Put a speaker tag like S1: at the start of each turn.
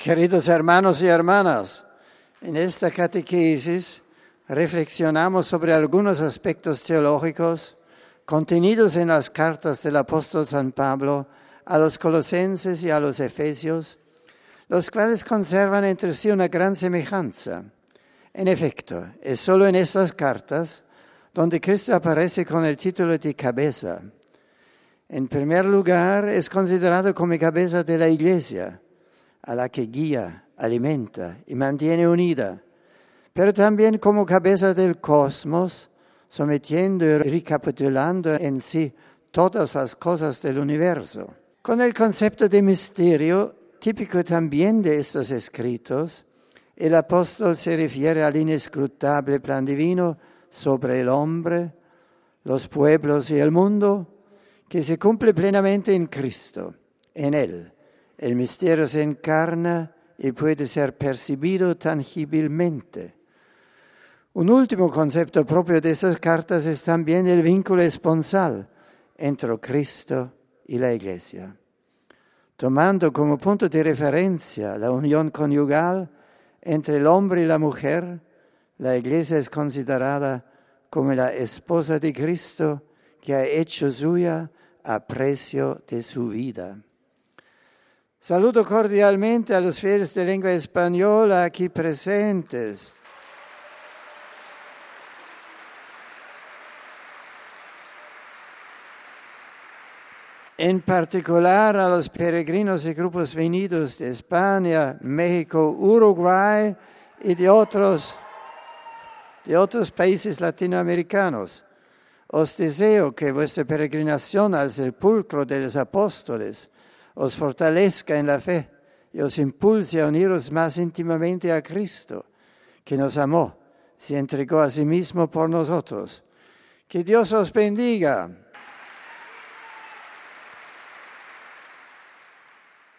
S1: Queridos hermanos y hermanas, en esta catequesis reflexionamos sobre algunos aspectos teológicos contenidos en las cartas del apóstol San Pablo a los colosenses y a los efesios, los cuales conservan entre sí una gran semejanza. En efecto, es solo en estas cartas donde Cristo aparece con el título de cabeza. En primer lugar, es considerado como cabeza de la Iglesia, a la que guía, alimenta y mantiene unida, pero también como cabeza del cosmos, sometiendo y recapitulando en sí todas las cosas del universo. Con el concepto de misterio, típico también de estos escritos, el apóstol se refiere al inescrutable plan divino sobre el hombre, los pueblos y el mundo, que se cumple plenamente en Cristo, en Él. El misterio se encarna y puede ser percibido tangibilmente. Un último concepto propio de esas cartas es también el vínculo esponsal entre Cristo y la Iglesia. Tomando como punto de referencia la unión conyugal entre el hombre y la mujer, la Iglesia es considerada como la esposa de Cristo que ha hecho suya a precio de su vida. Saludo cordialmente a los fieles de lengua española aquí presentes. En particular a los peregrinos y grupos venidos de España, México, Uruguay y de otros países latinoamericanos. Os deseo que vuestra peregrinación al sepulcro de los apóstoles os fortalezca en la fe y os impulse a uniros más íntimamente a Cristo, que nos amó, se entregó a sí mismo por nosotros. Que Dios os bendiga.